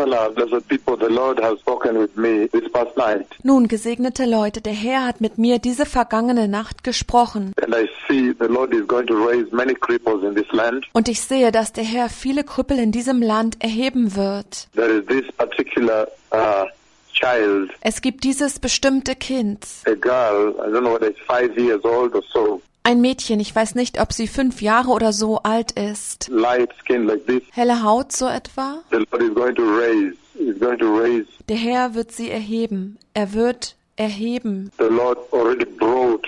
Well, blessed people, the Lord has spoken with me this past night. Nun, gesegnete Leute, der Herr hat mit mir diese vergangene Nacht gesprochen. And I see the Lord is going to raise many cripples in this land. Und ich sehe, dass der Herr viele Krüppel in diesem Land erheben wird. There is this particular child, Es gibt dieses bestimmte Kind, a girl, I don't know whether it's 5 years old or so, ein Mädchen, ich weiß nicht, ob sie 5 Jahre oder so alt ist. light skin like this. Helle Haut so etwa? The Lord is going to raise. Der Herr wird sie erheben. Er wird erheben. The Lord already brought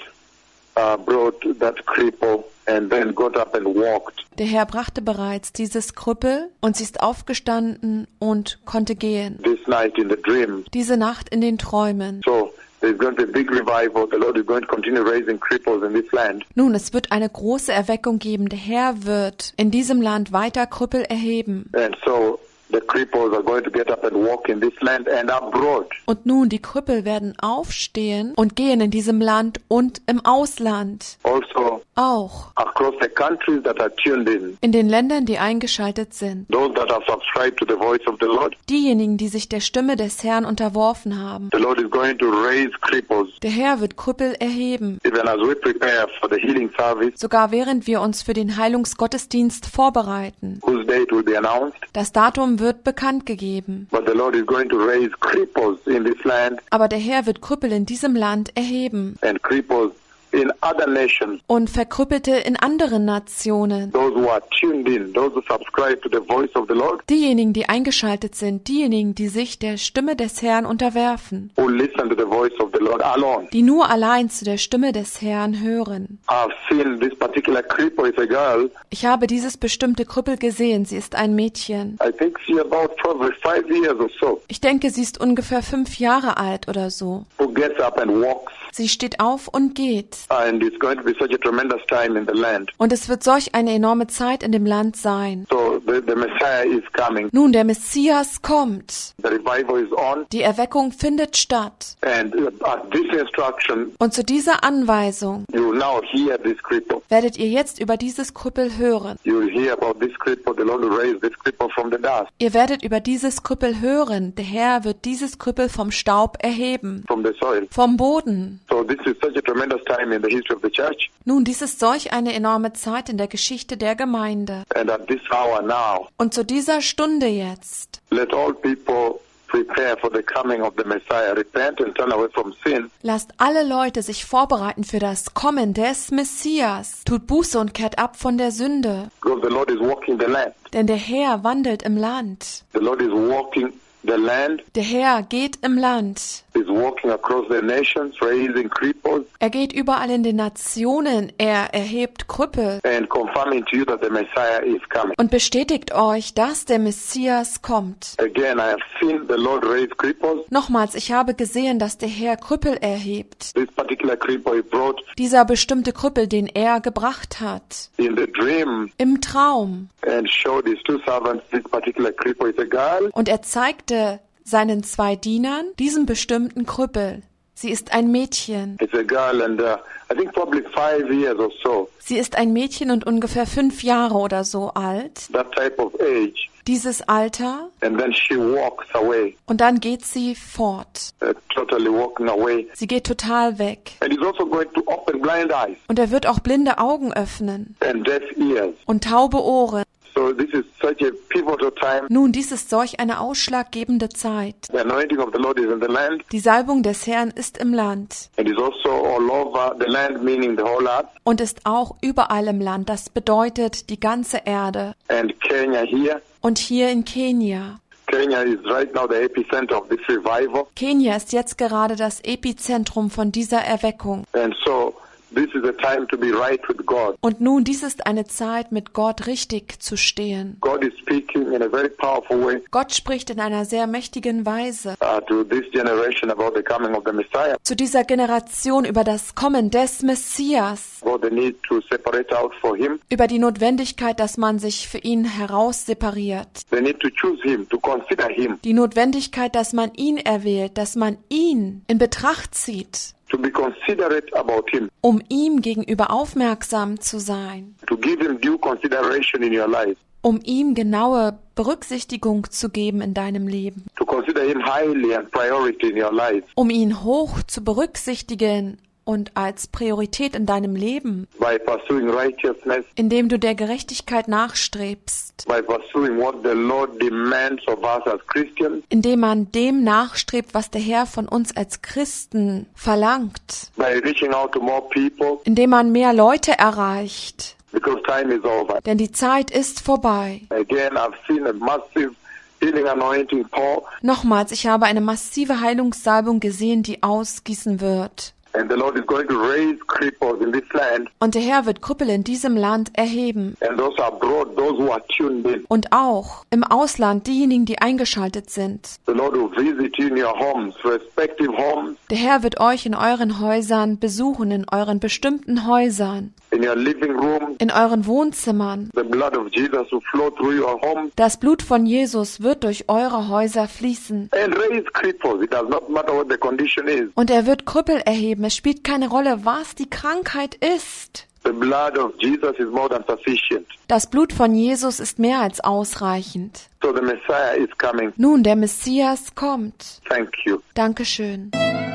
that cripple and then got up and walked. Der Herr brachte bereits dieses Krüppel und sie ist aufgestanden und konnte gehen. This night in the dream. Diese Nacht in den Träumen. So there's going to be a big revival. The Lord is going to continue raising cripples in this land. Nun, es wird eine große Erweckung geben. Der Herr wird in diesem Land weiter Krüppel erheben. And so the cripples are going to get up and walk in this land and abroad. Und nun, die Krüppel werden aufstehen und gehen in diesem Land und im Ausland. Also Auch across the countries that are tuned in. in den Ländern, die eingeschaltet sind. Those that have subscribed to the voice of the Lord. Diejenigen, die sich der Stimme des Herrn unterworfen haben. The Lord is going to raise cripples Der Herr wird Krüppel erheben. even as we prepare for the healing service, Sogar während wir uns für den Heilungsgottesdienst vorbereiten. whose date will be announced. Das Datum wird bekannt gegeben. But the Lord is going to raise cripples in this land Aber der Herr wird Krüppel in diesem Land erheben. and cripples in other nations. Und Verkrüppelte in anderen Nationen. Those who are tuned in, those who subscribe to the voice of the Lord, Diejenigen, die eingeschaltet sind, diejenigen, die sich der Stimme des Herrn unterwerfen. who listen to the voice of the Lord alone. Die nur allein zu der Stimme des Herrn hören. I've seen this particular cripple is a girl. Ich habe dieses bestimmte Krüppel gesehen. Sie ist ein Mädchen. I think she's about probably 5 years or so, Ich denke, sie ist ungefähr 5 Jahre alt oder so. who gets up and walks. Sie steht auf und geht. And it's going to be such a tremendous time in the land. Und es wird solch eine enorme Zeit in dem Land sein. So the Messiah is coming. Nun, der Messias kommt. The revival is on. Die Erweckung findet statt. And at this instruction, Und zu dieser Anweisung you will now hear this cripple. werdet ihr jetzt über dieses Krüppel hören. You will hear about this cripple. The Lord will raise this cripple from the dust, Ihr werdet über dieses Krüppel hören. Der Herr wird dieses Krüppel vom Staub erheben. from the soil. Vom Boden. So this is such a tremendous time in the history of the church. Nun, dies ist solch eine enorme Zeit in der Geschichte der Gemeinde. And at this hour now, Und zu dieser Stunde jetzt, let all people prepare for the coming of the Messiah. Repent and turn away from sin. lasst alle Leute sich vorbereiten für das Kommen des Messias. Tut Buße und kehrt ab von der Sünde. Because the Lord is walking the land. Denn der Herr wandelt im Land. The Lord is walking the land, Der Herr geht im Land. is walking across the nations, raising cripples Er geht überall in den Nationen. Er erhebt Krüppel and confirming to you that the Messiah is coming. und bestätigt euch, dass der Messias kommt. Again, I have seen the Lord raise cripples. Nochmals, ich habe gesehen, dass der Herr Krüppel erhebt. This particular cripple he brought Dieser bestimmte Krüppel, den er gebracht hat. in the dream Im Traum. and showed his 2 servants this particular cripple is a girl. Und er zeigte seinen 2 Dienern diesen bestimmten Krüppel. Sie ist ein Mädchen. It's a girl and I think probably 5 years or so, Sie ist ein Mädchen und ungefähr 5 Jahre oder so alt. that type of age. Dieses Alter. And then she walks away, Und dann geht sie fort. totally walking away. Sie geht total weg. And he's also going to open blind eyes Und er wird auch blinde Augen öffnen. and deaf ears. Und taube Ohren. So this is such a pivotal time. Nun, dies ist solch eine ausschlaggebende Zeit. The anointing of the Lord is in the land Die Salbung des Herrn ist im Land. and is also all over the land, meaning the whole earth. Und ist auch überall im Land. Das bedeutet die ganze Erde. And Kenya here. Und hier in Kenia. Kenya is right now the epicenter of this revival. Kenia ist jetzt gerade das Epizentrum von dieser Erweckung. And so this is a time to be right with God. Und nun, dies ist eine Zeit, mit Gott richtig zu stehen. God is speaking in a very powerful way Gott spricht in einer sehr mächtigen Weise to this generation about the coming of the Messiah, zu dieser Generation über das Kommen des Messias, about the need to separate out for him, über die Notwendigkeit, dass man sich für ihn heraussepariert, the need to choose him, to consider him, die Notwendigkeit, dass man ihn erwählt, dass man ihn in Betracht zieht, to be considerate about him, um ihm gegenüber aufmerksam zu sein, to give him due consideration in your life. um ihm genaue Berücksichtigung zu geben in deinem Leben, to consider him highly and priority in your life, um ihn hoch zu berücksichtigen und als Priorität in deinem Leben, by pursuing righteousness, indem du der Gerechtigkeit nachstrebst, by pursuing what the Lord demands of us as Christians, indem man dem nachstrebt, was der Herr von uns als Christen verlangt, by reaching out to more people, indem man mehr Leute erreicht, because time is over. denn die Zeit ist vorbei. Again, I've seen a massive healing anointing pour, Nochmals, ich habe eine massive Heilungssalbung gesehen, die ausgießen wird. and the Lord is going to raise cripples in this land, Und der Herr wird Krüppel in diesem Land erheben. and those abroad, those who are tuned in. Und auch im Ausland diejenigen, die eingeschaltet sind. The Lord will visit you in your homes, respective homes, Der Herr wird euch in euren Häusern besuchen, in euren bestimmten Häusern, in your living room. in euren Wohnzimmern. The blood of Jesus will flow through your home Das Blut von Jesus wird durch eure Häuser fließen. and raise cripples. It does not matter what the condition is. Und er wird Krüppel erheben. Es spielt keine Rolle, was die Krankheit ist. The blood of Jesus is more than sufficient. Das Blut von Jesus ist mehr als ausreichend. So the Messiah is coming. Nun, der Messias kommt. Thank you. Dankeschön.